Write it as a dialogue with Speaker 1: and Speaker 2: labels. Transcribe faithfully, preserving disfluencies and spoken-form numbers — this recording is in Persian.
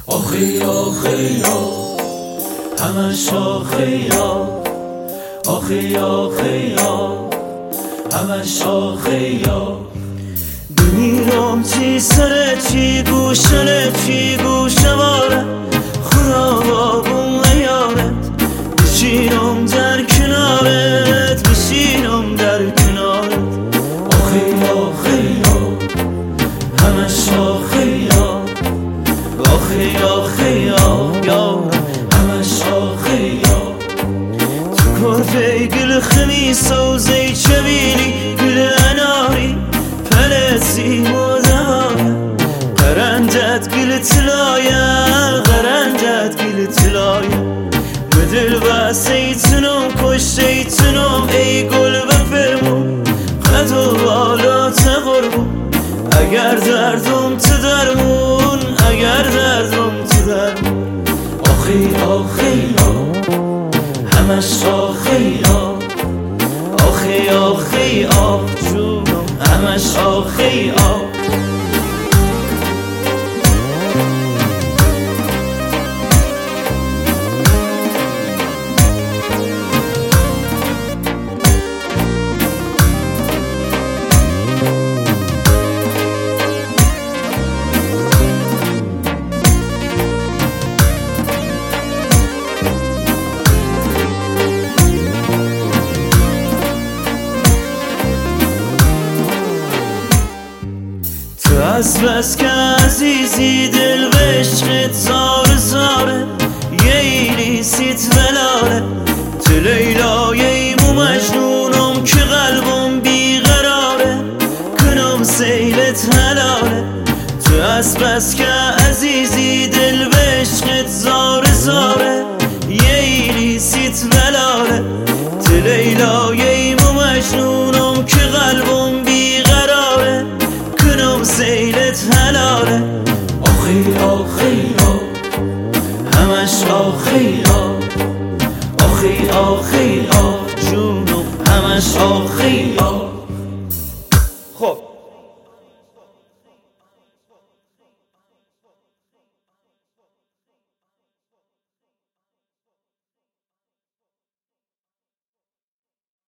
Speaker 1: آخی آخی آ همش آخی آ آخی آخی آ همش آخی آ
Speaker 2: بمیرم چی سر چی گوشن چی گوشواره خدا بابون نیارد بشینم در کنارت بشینم در کنارت
Speaker 1: آخی آخی آ همش آخی آ آخی آخی آ یا همش آخی آ
Speaker 2: تو کرفه گل خمیس و زی چبیلی گل اناری پلسی مداره قرندت گل تلایا قرندت گل تلایا بدل و سیتنم کشتیتنم ای گل و فرمون قد و بالا تقربون اگر دردم تو درمون اگر دردم تو درمون
Speaker 1: آخی آخی آ همش آخی آ
Speaker 2: آخی آخی آ جونم
Speaker 1: همش آخی آ
Speaker 2: از بس که عزیزی دل به عشقت زار زاره یه سیت ولاره تو لیلای مو مجنونم که قلبم بیقراره کنم سیلت حلاله تو از بس که عزیزی دل به عشقت زار زاره یه سیت ولاره تو لیلای مو مجنونم که قلبم بیقراره سیلت حلاله
Speaker 1: آخی آخی آ همش آخی آ آخی آخی آ
Speaker 2: جونم
Speaker 1: همش آخی آ